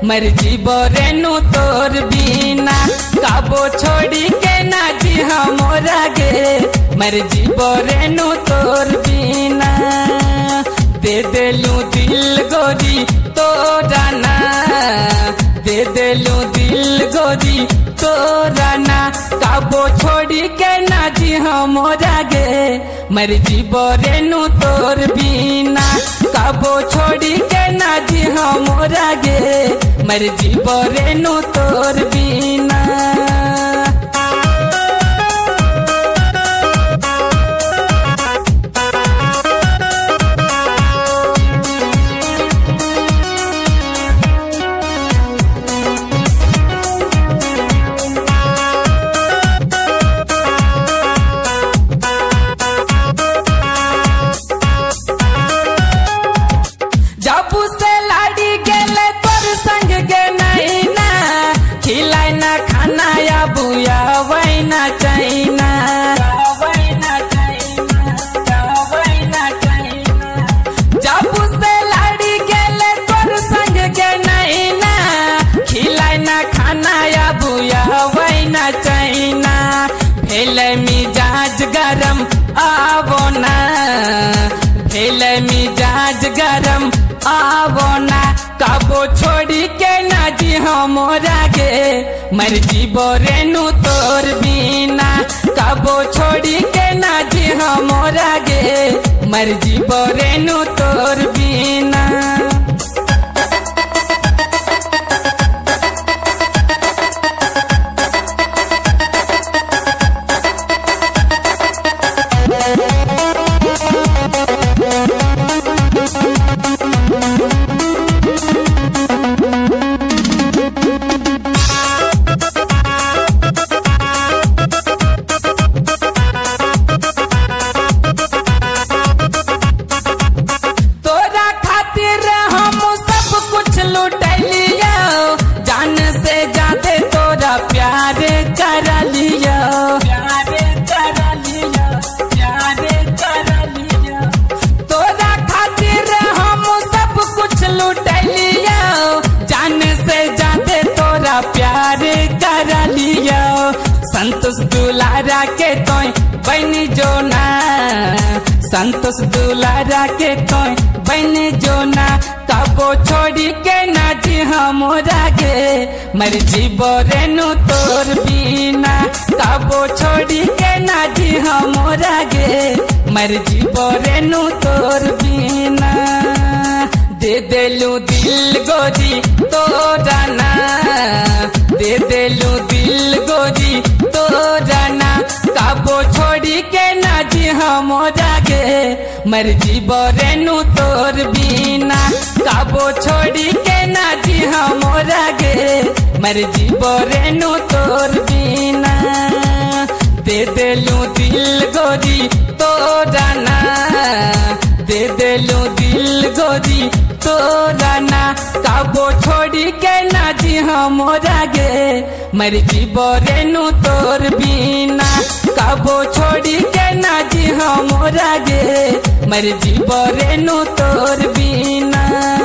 मर्जी बोरेनु तोर बीना काबो छोड़ी के ना जी हमरा गे मर्जी बोरेनु तोर बीना दे देलू दिल गोरी तोरा ना दे देलू दिल गोरी तोरा ना काबो छोड़ी के ना जी हमरा गे मर्जी बोरेनु तोर बीना काबो छोड़ी के ना जी हमरा गे मर्जी बोरेनु तोर बीना मिजाज गरम आवो ना भेल मिजाज गरम आवो ना काबो छोड़ी के ना जी हमरा गे मर्जी बोरेनु तोर बीना काबो छोड़ी के ना जी हमरा गे मर्जी बोरेनु तोर बीना संतोष दुलारा के तोय बन जो ना संतोष दुलारा के तोय बन जो ना काबो छोड़ी के ना जी हमरा गे मर्जी बोरेनु तोर बीना काबो छोड़ी के ना जी हमरा गे मर्जी बोरेनु तोर बीना दे देलू दिल गोरी तोरा ना दे देलू दिल गोरी तोरा ना काबो छोड़ी के ना जी हमरा गे मर्जी बोरेनु तोर बीना काबो छोड़ी के ना जी हमरा गे मर्जी बोरेनु तोर बीना दे देलू दिल गोरी तोरा ना दे देलू दिल गोरी तोरा ना काबो छोड़ी के ना जी हमरा गे मर्जी बोरेनु तोर बीना काबो छोड़ी के ना जी हमरा गे मर्जी बोरेनु तोर बीना।